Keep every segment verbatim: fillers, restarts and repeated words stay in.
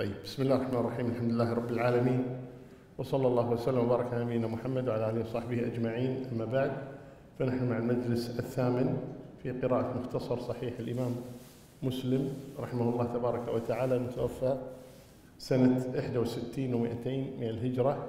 طيب، بسم الله الرحمن الرحيم. الحمد لله رب العالمين، وصلى الله وسلم وبارك على نبينا محمد وعلى اله وصحبه اجمعين. اما بعد، فنحن مع المجلس الثامن في قراءة مختصر صحيح الامام مسلم رحمه الله تبارك وتعالى، المتوفى سنة إحدى وستين ومئتين من الهجرة.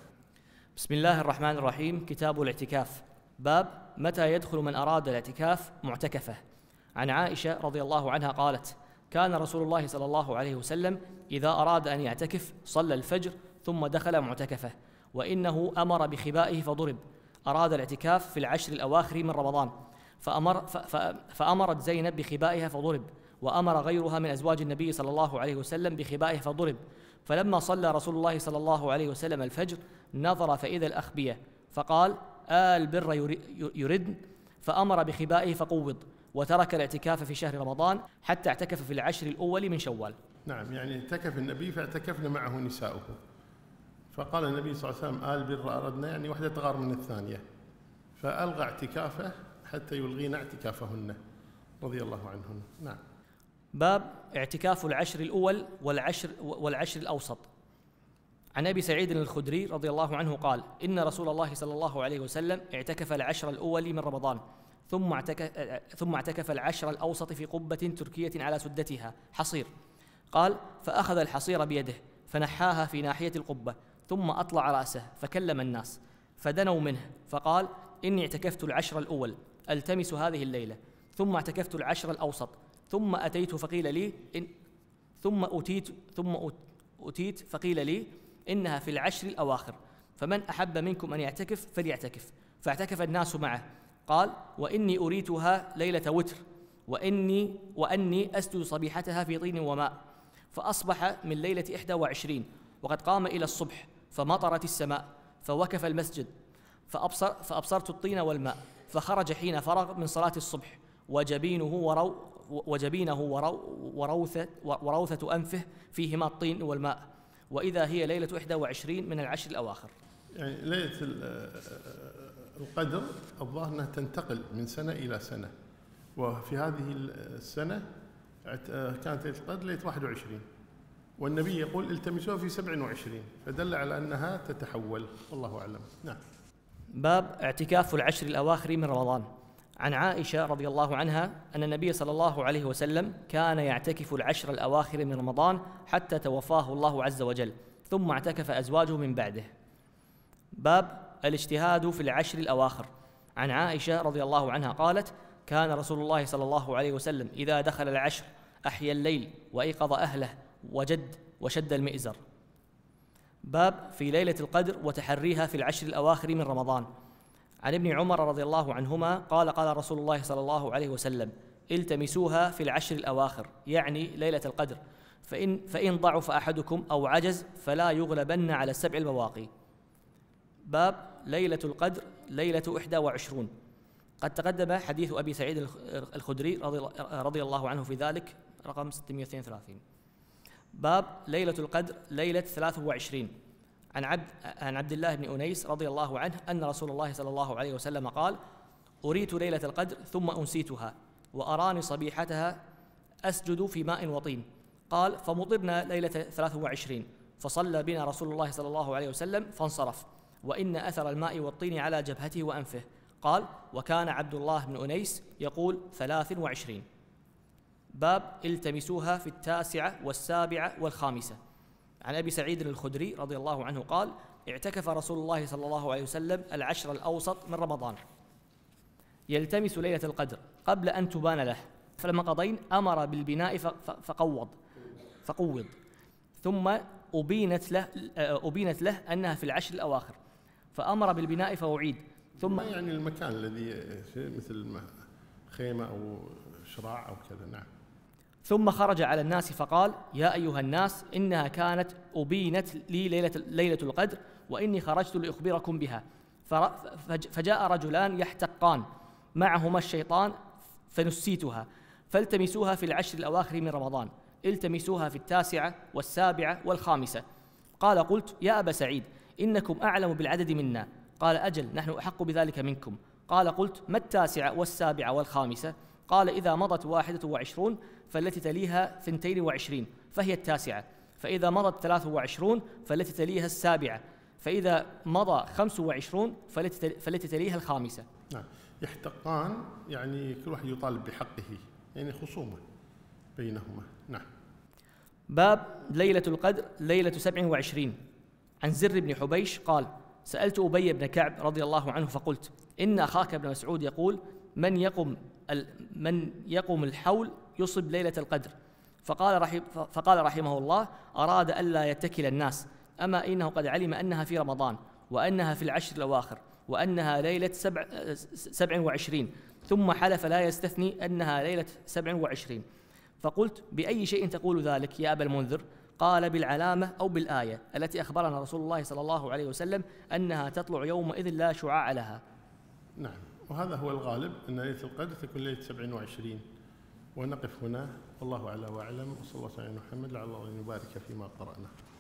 بسم الله الرحمن الرحيم. كتاب الاعتكاف. باب متى يدخل من أراد الاعتكاف معتكفه. عن عائشة رضي الله عنها قالت: كان رسول الله صلى الله عليه وسلم إذا أراد أن يعتكف صلى الفجر ثم دخل معتكفه، وإنه أمر بخبائه فضرب. أراد الاعتكاف في العشر الأواخر من رمضان، فأمر فأمرت زينب بخبائها فضرب، وأمر غيرها من أزواج النبي صلى الله عليه وسلم بخبائه فضرب. فلما صلى رسول الله صلى الله عليه وسلم الفجر نظر فإذا الأخبية، فقال: آل البر يردن، فأمر بخبائه فقوض، وترك الاعتكاف في شهر رمضان حتى اعتكف في العشر الأول من شوال. نعم، يعني اعتكف النبي فاعتكفنا معه نساؤه، فقال النبي صلى الله عليه وسلم: آل البر أردنا، يعني واحدة تغار من الثانية، فألغى اعتكافه حتى يلغين اعتكافهن رضي الله عنهن. نعم. باب اعتكاف العشر الأول والعشر والعشر الأوسط. عن أبي سعيد الخدري رضي الله عنه قال: إن رسول الله صلى الله عليه وسلم اعتكف العشر الأول من رمضان، ثم اعتكف, ثم اعتكف العشر الأوسط في قبة تركية على سدتها حصير. قال: فأخذ الحصير بيده فنحاها في ناحية القبة، ثم أطلع رأسه فكلم الناس، فدنوا منه، فقال: إني اعتكفت العشر الأول ألتمس هذه الليلة، ثم اعتكفت العشر الأوسط، ثم أتيت فقيل لي إن ثم أتيت ثم أتيت فقيل لي إنها في العشر الأواخر، فمن أحب منكم أن يعتكف فليعتكف. فاعتكف الناس معه. قال: وإني أريتها ليلة وتر، وإني وأني أسجد صبيحتها في طين وماء. فأصبح من ليلة إحدى وعشرين، وقد قام إلى الصبح، فمطرت السماء، فوكف المسجد، فأبصر فأبصرت الطين والماء، فخرج حين فرغ من صلاة الصبح، وجبينه ورو وجبينه ورو وروثة, وروثة أنفه فيهما الطين والماء، وإذا هي ليلة إحدى وعشرين من العشر الأواخر. يعني ليلة القدر الظاهر أنها تنتقل من سنة إلى سنة، وفي هذه السنة كانت ليلة القدر ليلة واحد وعشرين، والنبي يقول: التمسوها في سبع وعشرين، فدل على أنها تتحول، والله أعلم. نعم. باب اعتكاف العشر الأواخر من رمضان. عن عائشة رضي الله عنها أن النبي صلى الله عليه وسلم كان يعتكف العشر الأواخر من رمضان حتى توفاه الله عز وجل، ثم اعتكف أزواجه من بعده. باب الاجتهاد في العشر الأواخر. عن عائشة رضي الله عنها قالت: كان رسول الله صلى الله عليه وسلم إذا دخل العشر أحيا الليل وأيقظ أهله وجد وشد المئزر. باب في ليلة القدر وتحريها في العشر الأواخر من رمضان. عن ابن عمر رضي الله عنهما قال: قال رسول الله صلى الله عليه وسلم: التمسوها في العشر الأواخر، يعني ليلة القدر، فإن, فإن ضعف أحدكم أو عجز فلا يغلبن على السبع البواقي. باب ليلة القدر ليلة إحدى وعشرون. قد تقدم حديث أبي سعيد الخدري رضي الله عنه في ذلك، رقم ستمائة واثنين وثلاثين. باب ليلة القدر ليلة ثلاثة وعشرين. عن عبد عن عبد الله بن أنيس رضي الله عنه أن رسول الله صلى الله عليه وسلم قال: أريت ليلة القدر ثم أنسيتها، وأراني صبيحتها أسجد في ماء وطين. قال: فمطرنا ليلة ثلاثة وعشرين، فصلى بنا رسول الله صلى الله عليه وسلم فانصرف، وإن أثر الماء والطين على جبهته وأنفه. قال: وكان عبد الله بن أنيس يقول ثلاث وعشرين. باب التمسوها في التاسعة والسابعة والخامسة. عن أبي سعيد الخدري رضي الله عنه قال: اعتكف رسول الله صلى الله عليه وسلم العشر الأوسط من رمضان يلتمس ليلة القدر قبل أن تبان له، فلما قضين أمر بالبناء فقوض فقوض ثم أبينت له, أبينت له أنها في العشر الأواخر، فأمر بالبناء فأعيد. ثم يعني المكان الذي مثل خيمة أو شراع أو كذا. نعم. ثم خرج على الناس فقال: يا أيها الناس، إنها كانت أبينت لي ليلة, ليلة القدر، وإني خرجت لأخبركم بها. فجاء رجلان يحتقان معهما الشيطان فنسيتها، فالتمسوها في العشر الأواخر من رمضان، التمسوها في التاسعة والسابعة والخامسة. قال: قلت: يا أبا سعيد، إنكم أعلم بالعدد منا. قال: أجل، نحن أحق بذلك منكم. قال: قلت: ما التاسعة والسابعة والخامسة؟ قال: إذا مضت واحدة وعشرون فالتي تليها ثنتين وعشرين فهي التاسعة، فإذا مضت ثلاث وعشرون فالتي تليها السابعة، فإذا مضى خمس وعشرون فالتي تليها الخامسة. نعم، يحتقان يعني كل واحد يطالب بحقه، يعني خصومة بينهما. نعم. باب ليلة القدر ليلة سبع وعشرين. عن زر بن حبيش قال: سألت أبي بن كعب رضي الله عنه فقلت: إن أخاك ابن مسعود يقول: من يقم من يقم الحول يصب ليلة القدر. فقال, رحم فقال رحمه الله: أراد ألا يتكل الناس، أما إنه قد علم أنها في رمضان وأنها في العشر الأواخر وأنها ليلة سبع, سبع وعشرين، ثم حلف لا يستثني أنها ليلة سبع وعشرين. فقلت: بأي شيء تقول ذلك يا أبا المنذر؟ قال: بالعلامة أو بالآية التي أخبرنا رسول الله صلى الله عليه وسلم أنها تطلع يومئذ لا شعاع لها. نعم، وهذا هو الغالب، أن ليلة القدر تكون ليلة سبع وعشرين. ونقف هنا، والله أعلى وأعلم، وصلى الله على محمد، لعل الله أن يبارك فيما قرأنا.